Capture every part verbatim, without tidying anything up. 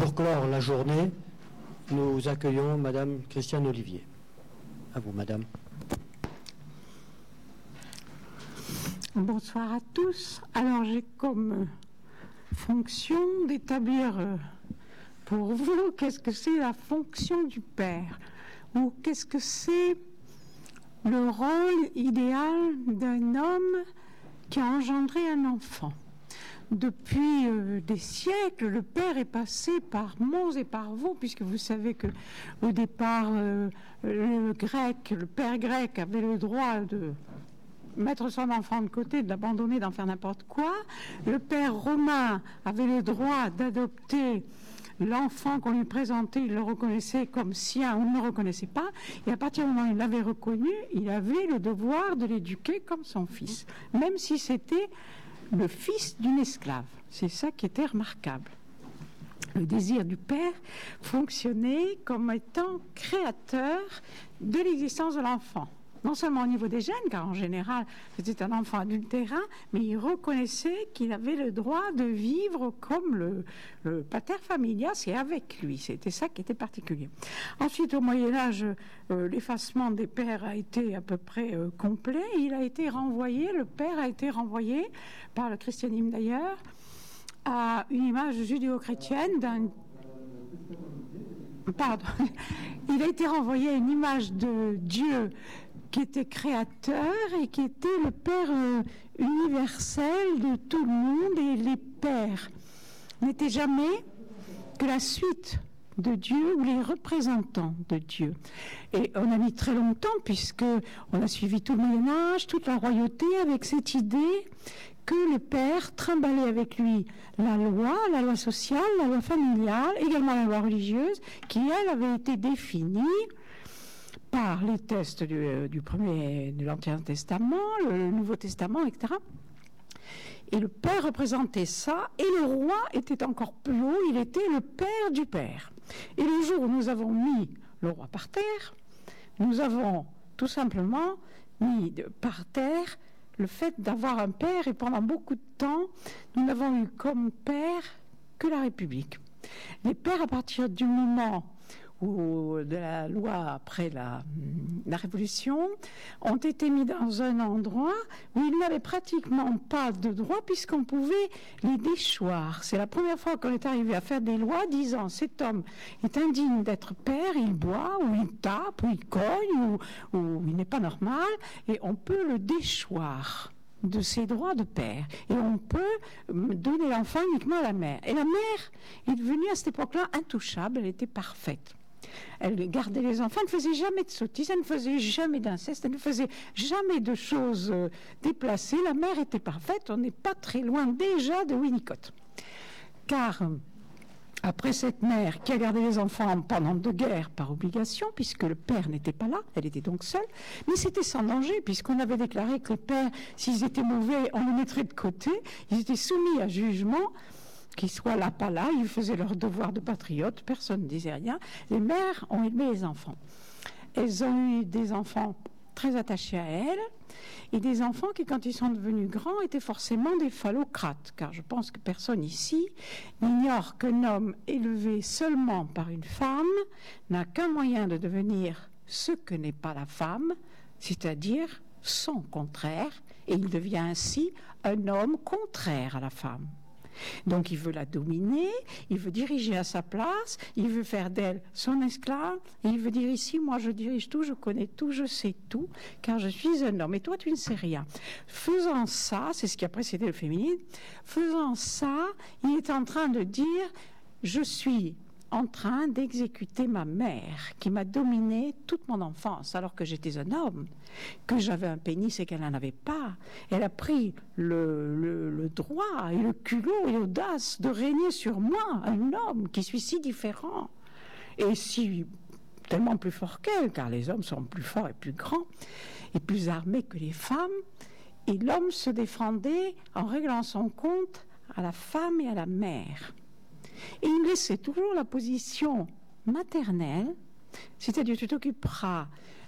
pour clore la journée, nous accueillons Madame Christiane Olivier. À vous, Madame. Bonsoir à tous. Alors, j'ai comme fonction d'établir pour vous qu'est-ce que c'est la fonction du père, ou qu'est-ce que c'est le rôle idéal d'un homme qui a engendré un enfant. Depuis euh, des siècles, le père est passé par monts et par vaux, puisque vous savez que au départ, euh, le grec, le père grec avait le droit de mettre son enfant de côté, de l'abandonner, d'en faire n'importe quoi. Le père romain avait le droit d'adopter l'enfant qu'on lui présentait, il le reconnaissait comme sien ou ne le reconnaissait pas. Et à partir du moment où il l'avait reconnu, il avait le devoir de l'éduquer comme son fils, même si c'était le fils d'une esclave. C'est ça qui était remarquable. Le désir du père fonctionnait comme étant créateur de l'existence de l'enfant. Non seulement au niveau des gènes, car en général, c'était un enfant adultérin, mais il reconnaissait qu'il avait le droit de vivre comme le, le pater familias et avec lui. C'était ça qui était particulier. Ensuite, au Moyen-Âge, euh, l'effacement des pères a été à peu près euh, complet. Il a été renvoyé, le père a été renvoyé, par le christianisme d'ailleurs, à une image judéo-chrétienne d'un... Pardon. Il a été renvoyé à une image de Dieu qui était créateur et qui était le Père euh, universel de tout le monde, et les pères n'étaient jamais que la suite de Dieu ou les représentants de Dieu. Et on a mis très longtemps, puisque on a suivi tout le Moyen-Âge, toute la royauté, avec cette idée que le père trimballait avec lui la loi, la loi sociale, la loi familiale, également la loi religieuse, qui, elle, avait été définie par les textes du, du premier, de l'Ancien Testament, le Nouveau Testament, et cetera. Et le père représentait ça, et le roi était encore plus haut, il était le père du père. Et le jour où nous avons mis le roi par terre, nous avons tout simplement mis de, par terre le fait d'avoir un père, et pendant beaucoup de temps, nous n'avons eu comme père que la République. Les pères, à partir du moment ou de la loi après la, la Révolution, ont été mis dans un endroit où ils n'avaient pratiquement pas de droit, puisqu'on pouvait les déchoir. C'est la première fois qu'on est arrivé à faire des lois disant cet homme est indigne d'être père, il boit, ou il tape, ou il cogne, ou, ou il n'est pas normal, et on peut le déchoir de ses droits de père. Et on peut donner l'enfant uniquement à la mère. Et la mère est devenue à cette époque-là intouchable, elle était parfaite. Elle gardait les enfants, elle ne faisait jamais de sottises, elle ne faisait jamais d'inceste, elle ne faisait jamais de choses euh, déplacées. La mère était parfaite, on n'est pas très loin déjà de Winnicott. Car euh, après cette mère qui a gardé les enfants pendant deux guerres par obligation, puisque le père n'était pas là, elle était donc seule, mais c'était sans danger, puisqu'on avait déclaré que les pères, s'ils étaient mauvais, on les mettrait de côté, ils étaient soumis à jugement, qu'ils soient là, pas là, ils faisaient leur devoir de patriote, personne ne disait rien. Les mères ont élevé les enfants. Elles ont eu des enfants très attachés à elles, et des enfants qui, quand ils sont devenus grands, étaient forcément des phallocrates, car je pense que personne ici n'ignore qu'un homme élevé seulement par une femme n'a qu'un moyen de devenir ce que n'est pas la femme, c'est-à-dire son contraire, et il devient ainsi un homme contraire à la femme. Donc il veut la dominer, il veut diriger à sa place, il veut faire d'elle son esclave, et il veut dire ici, moi je dirige tout, je connais tout, je sais tout, car je suis un homme, et toi tu ne sais rien. Faisant ça, c'est ce qui a précédé le féminisme, faisant ça, il est en train de dire, je suis en train d'exécuter ma mère, qui m'a dominé toute mon enfance, alors que j'étais un homme, que j'avais un pénis et qu'elle n'en avait pas. Elle a pris le, le, le droit et le culot et l'audace de régner sur moi, un homme qui suis si différent, et si tellement plus fort qu'elle, car les hommes sont plus forts et plus grands, et plus armés que les femmes, et l'homme se défendait en réglant son compte à la femme et à la mère. Et il laissait toujours la position maternelle, c'est-à-dire tu t'occuperas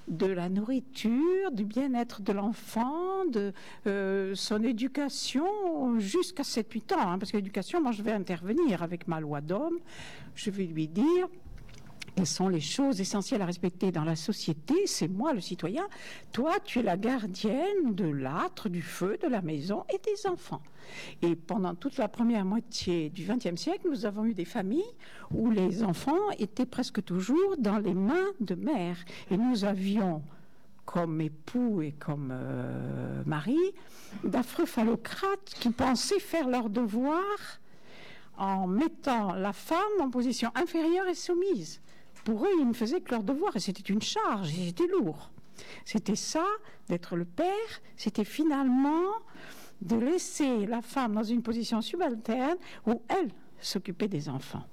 de la nourriture, du bien-être de l'enfant, de euh, son éducation jusqu'à sept huit ans. Hein, parce que l'éducation, moi je vais intervenir avec ma loi d'homme, je vais lui dire quelles sont les choses essentielles à respecter dans la société. C'est moi le citoyen, toi tu es la gardienne de l'âtre, du feu, de la maison et des enfants. Et pendant toute la première moitié du vingtième siècle, nous avons eu des familles où les enfants étaient presque toujours dans les mains de mère. Et nous avions comme époux et comme euh, mari d'affreux phallocrates qui pensaient faire leur devoir en mettant la femme en position inférieure et soumise. Pour eux, ils ne faisaient que leur devoir et c'était une charge, et c'était lourd. C'était ça, d'être le père, c'était finalement de laisser la femme dans une position subalterne où elle s'occupait des enfants.